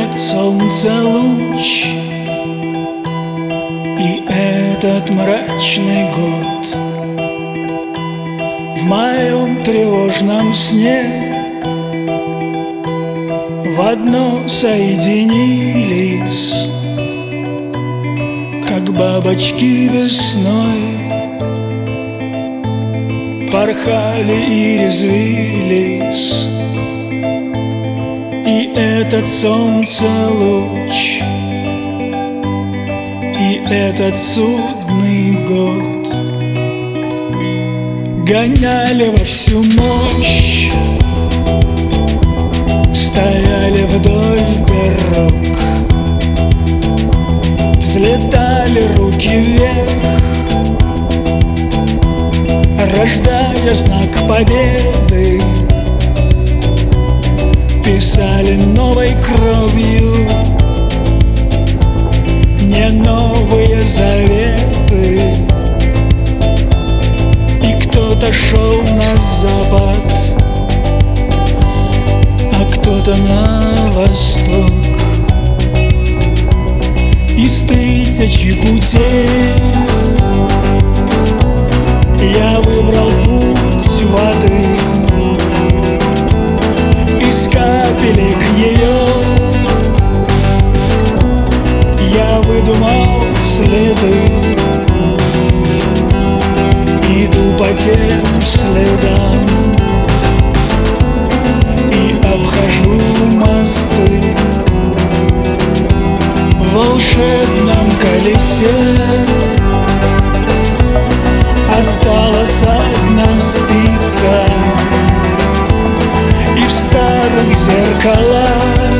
этот солнца луч и этот мрачный год в моем тревожном сне в одно соединились, как бабочки весной порхали и резвились. И этот солнце луч, и этот судный год гоняли во всю мощь, стояли вдоль дорог, взлетали руки вверх, рождая знак победы, писали новой кровью не новые заветы. И кто-то шел на запад, а кто-то на восток. Из тысячи путей я выбрал путь воды, из капелек ее я выдумал следы. Иду по тем следам и обхожу мосты в волшебном колесе. Осталась одна спица, и в старых зеркалах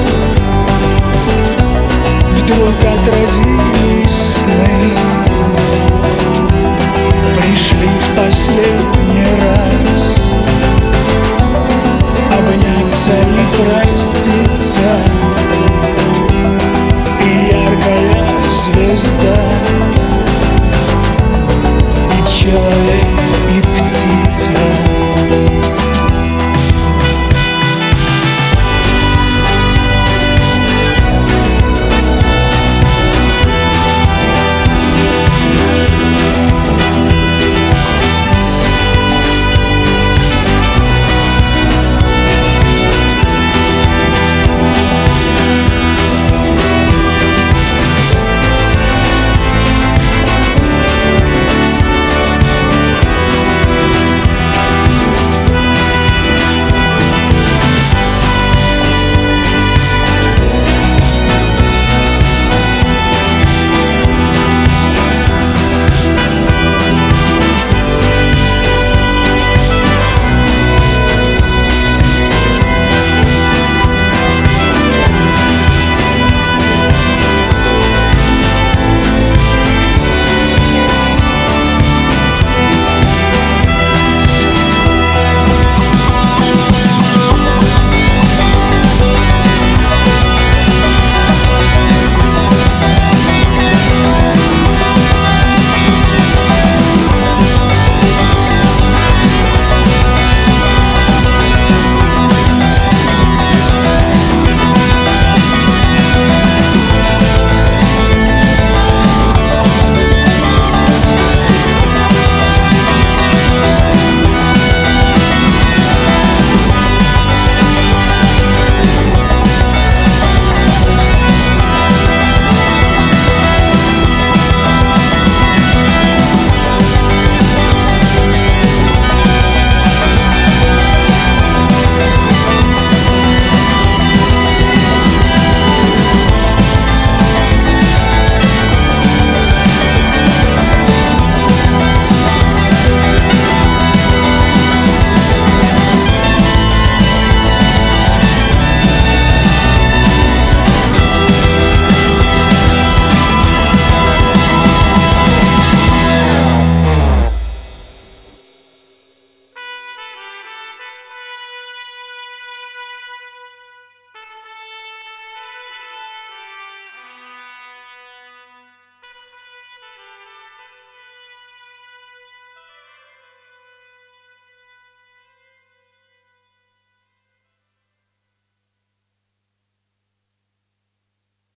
вдруг отразились сны. Пришли в последний раз обняться и проститься. И яркая звезда, и человек, и птица